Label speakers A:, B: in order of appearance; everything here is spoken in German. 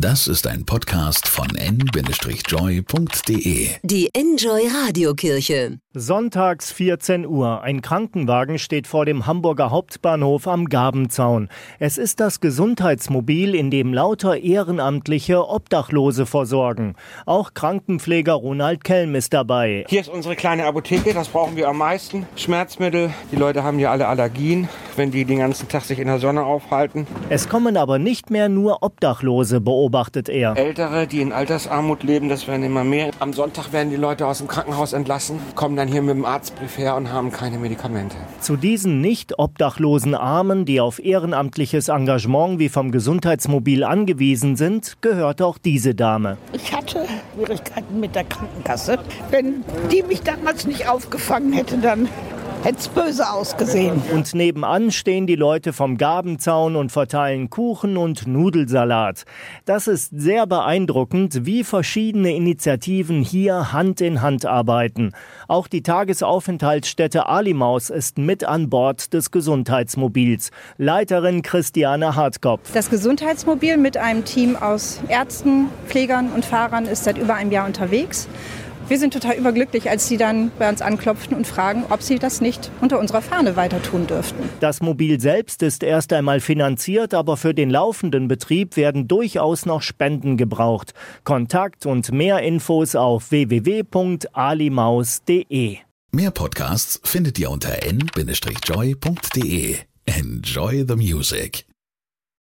A: Das ist ein Podcast von n-joy.de.
B: Die Enjoy Radiokirche.
C: Sonntags 14 Uhr. Ein Krankenwagen steht vor dem Hamburger Hauptbahnhof am Gabenzaun. Es ist das Gesundheitsmobil, in dem lauter Ehrenamtliche Obdachlose versorgen. Auch Krankenpfleger Ronald Kelm ist dabei.
D: Hier ist unsere kleine Apotheke, das brauchen wir am meisten. Schmerzmittel, die Leute haben ja alle Allergien, wenn die den ganzen Tag sich in der Sonne aufhalten.
C: Es kommen aber nicht mehr nur Obdachlose, beobachtet er.
D: Ältere, die in Altersarmut leben, das werden immer mehr. Am Sonntag werden die Leute aus dem Krankenhaus entlassen, kommen dann hier mit dem Arztbrief her und haben keine Medikamente.
C: Zu diesen nicht obdachlosen Armen, die auf ehrenamtliches Engagement wie vom Gesundheitsmobil angewiesen sind, gehört auch diese Dame.
E: Ich hatte Schwierigkeiten mit der Krankenkasse. Wenn die mich damals nicht aufgefangen hätte, dann hätte es böse ausgesehen.
C: Und nebenan stehen die Leute vom Gabenzaun und verteilen Kuchen und Nudelsalat. Das ist sehr beeindruckend, wie verschiedene Initiativen hier Hand in Hand arbeiten. Auch die Tagesaufenthaltsstätte Alimaus ist mit an Bord des Gesundheitsmobils. Leiterin Christiane Hartkopf.
F: Das Gesundheitsmobil mit einem Team aus Ärzten, Pflegern und Fahrern ist seit über einem Jahr unterwegs. Wir sind total überglücklich, als sie dann bei uns anklopften und fragen, ob sie das nicht unter unserer Fahne weiter tun dürften.
C: Das Mobil selbst ist erst einmal finanziert, aber für den laufenden Betrieb werden durchaus noch Spenden gebraucht. Kontakt und mehr Infos auf www.alimaus.de.
A: Mehr Podcasts findet ihr unter n-joy.de. Enjoy the music.